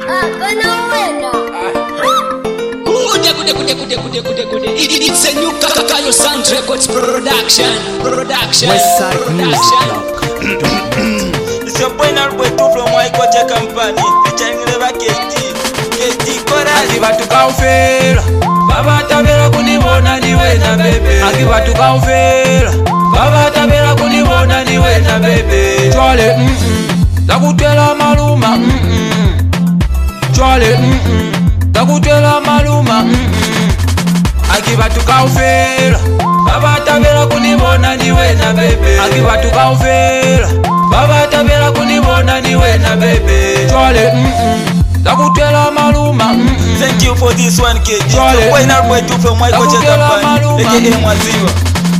It's a new Kayo Sound Records production. Westside Music. It's your boy Narboy 2 from Waikocha Company. Featuring Leva KT Kora. Akiva tukaufela Baba tabela kunibona niwe na bebe. Akiva tukaufela Baba tabela kunibona niwe na bebe. Chwale takutela maluma Chwale takutela maluma Akiva tukaufela Baba tabela kunibona niwe na bebe. Akiva tukaufela Baba tabela kunibona niwe na bebe. Chwale takutela maluma. Thank you for this one, KG. It's your boy Narboy 2 from Waikocha Company. AKA Mwaziwa.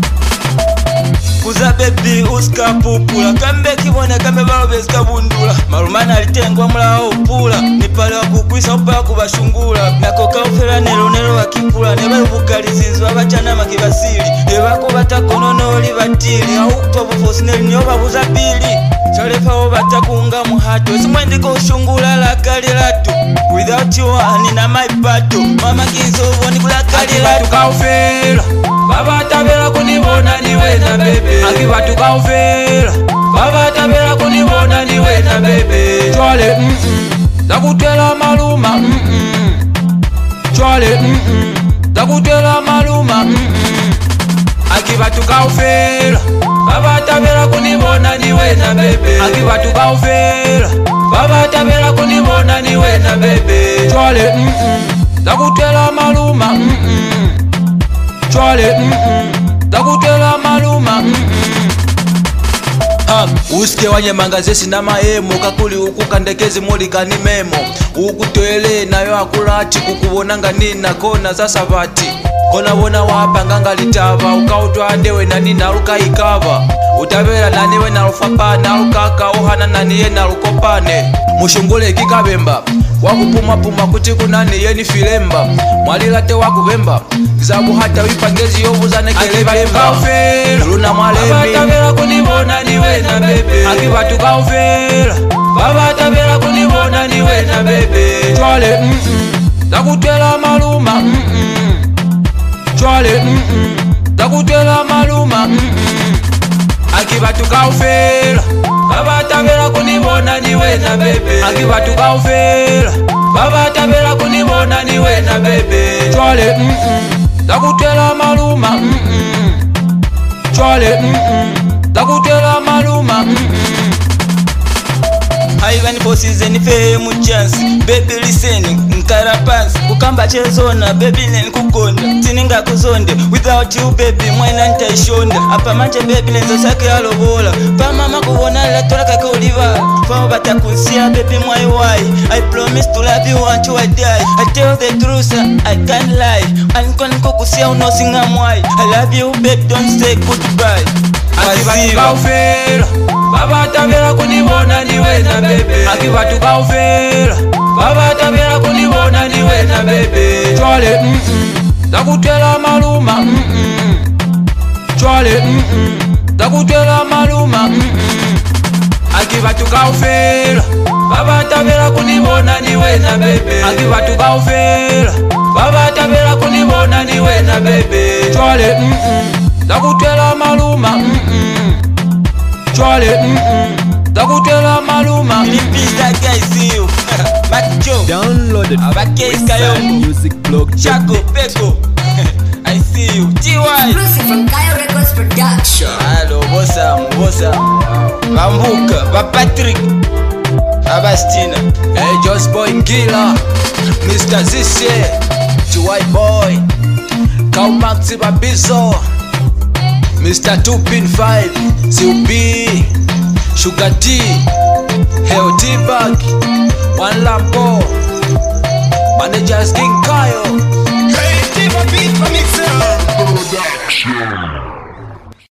Kuza baby uska pupula kambe kibona kambe balobe skabundula marumana alitengwa mlao upula nipale wakukwisa upa kubashungula nako kaufera nero wakipula nebalubukalizinzwa abachana makibasili ebako batakonono libatili auto bufosineli nyoba buza pili chalefa obatakunga muhato simwendiko ushungula lakalilatu without you anina my battle mama kinzo ni kulakalilatu kaufera Baba tabela kunibona niwe na bebe. Akiva tukaufela Baba tabela kunibona niwe na bebe. Chwale takutela maluma Chwale takutela maluma Akiva tukaufela Baba tabela kunibona niwe na bebe. Akiva tukaufela Baba tabela kunibona niwe na bebe. Chwale takutela maluma Chwale takutela maluma Usike wanyemanga sina maemo kakuli ukukandekezi molikani memo ukutoele nayo akulati kukubonanga nina kona sasa vati kona wona wapanganga litava ukautwandewe nani nalukaikava utavela naniwe nalufapa nalukaka ohana naniye nalukopane mushungule kikabemba wakupumapuma kuti kunani yeni filemba mwalilate wakuvemba zabu hata wipangezi yovuzane kelebemba luna mwalemi tabela kunibona niwe na bebe. Akiva tukaufela Baba tabela kunibona niwe na bebe. Chwale takutela maluma Chwale takutela maluma Akiva tukaufela Baba tabela kunibona niwe na bebe. Akiva tukaufela Baba tabela kunibona niwe na bebe. Chwale takutela maluma Chwale takutela maluma Ivan bosses and fame chance baby listen nkarapansi kukamba chezona baby nen kukonda tininga kuzonde without you baby mwana ntaishonda apa manje baby lenzo sake alobola pa mama kuona la tola kakoliva fa batakunsia baby mwai why I promise to love you until I die. I tell the truth I can't lie ankon kokusia unosinga mwai I love you baby don't say goodbye. Akiva tukaufela Baba tabela kunibona niwe na bebe. Akiva tukaufela Baba tabela kunibona niwe na bebe. Chwale takutela maluma Chwale takutela maluma Akiva tukaufela Baba tabela kunibona niwe na bebe. Akiva tukaufela Baba tabela kunibona niwe na bebe. Chwale takutela maluma Chwale takutela maluma. Lipista guys see you Macho Downloaded Westside Music blog. Chaco Peko I see you T.Y. Exclusive from Kayo Records Production. Hello bosa Bambuka Patrick Abastina Hey Just Boy Ngila Mr. Zisye T.Y. Boy Kaumaxi Babizo Mr. 2.5 CUB Sugar T Hell T-Bag One Lampo Managers King Kayo Hey, T-Bag Beat Mixer Production.